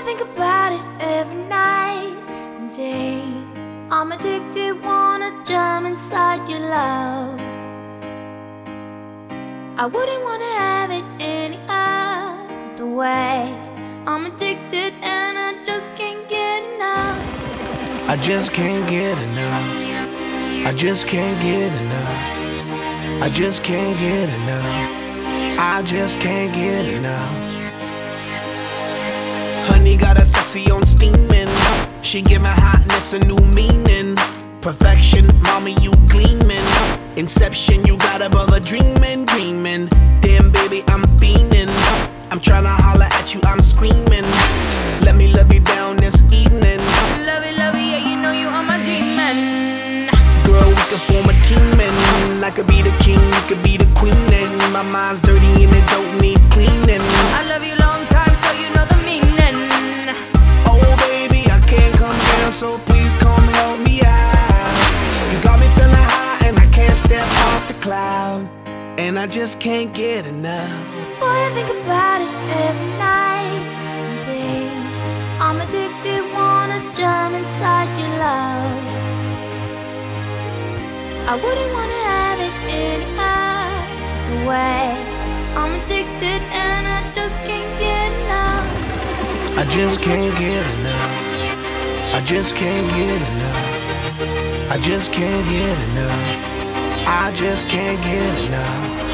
I think about it every night and day. I'm addicted, wanna jump inside your love. I wouldn't wanna have it any other way. I'm addicted and I just can't get enough. I just can't get enough. I just can't get enough. I just can't get enough. I just can't get enough. Honey got a sexy on steaming. She give my hotness a new meaning. Perfection, mommy, you gleaming. Inception, you got a brother dreaming, dreaming. Damn, baby, I'm fiending. I'm tryna holler at you, I'm screaming. Let me love you down this evening. Love it, yeah, you know you are my demon. Girl, we could form a team and I could be the king, you could be the queen. And my mind's dirty and it don't need cleaning. I love you long time, so you know the meaning. Oh baby, I can't come down, so please come help me out. You got me feeling high and I can't step off the cloud. And I just can't get enough. Boy, I think about it every night and day. I'm addicted, wanna jump inside your love. I wouldn't wanna have it any other way. I'm addicted and I just can't get enough. I just can't get enough. I just can't get enough. I just can't get enough. I just can't get enough.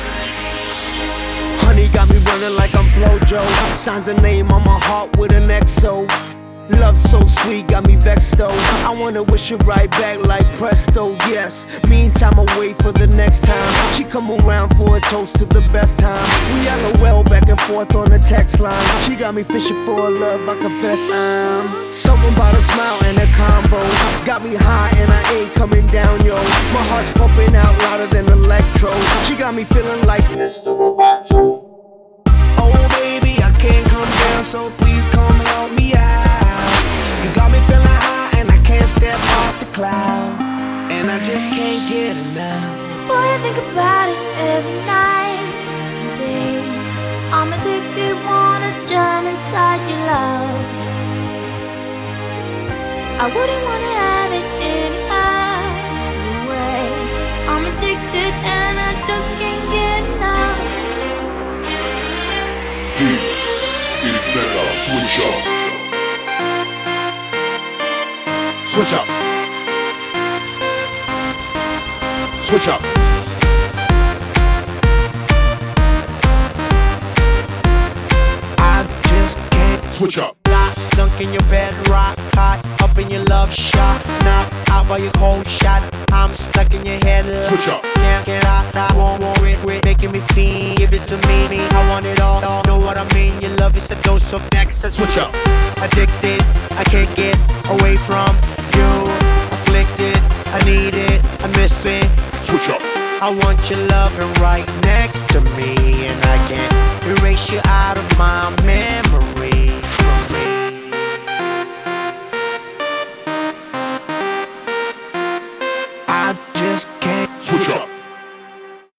Honey got me running like I'm Flojo. Signs a name on my heart with an XO. Love so sweet, got me vexed though. I wanna wish it right back like presto, yes. Meantime, I wait for the next time. She come around for a toast to the best time. We LOL back and forth on the text line. She got me fishing for a love, I confess I'm something about a smile and a combo. Got me high and I ain't coming down, yo. My heart's pumping out louder than electro. She got me feeling like Mr. Roboto. Oh baby, I can't come down, so please come help me out. You got me feeling high and I can't step off the cloud. And I just can't get enough. Boy, I think about it every night and day. I'm addicted, wanna jump inside your love. I wouldn't wanna have it any other way. I'm addicted and I just can't get enough. This is Mega Switch Up. Switch up. Switch up. I just can't Switch up. Lock, sunk in your bed, rock hot, up in your love shot, knock out by your cold shot. I'm stuck in your head. Switch up. Can't get out, I won't quit, making me feel. Give it to me, I want it all. Know what I mean? Your love is a dose of next. Switch up. Addicted, I can't get away from you. Afflicted, I need it, I miss it. Switch up. I want your loving right next to me, and I can't erase you out of my memory.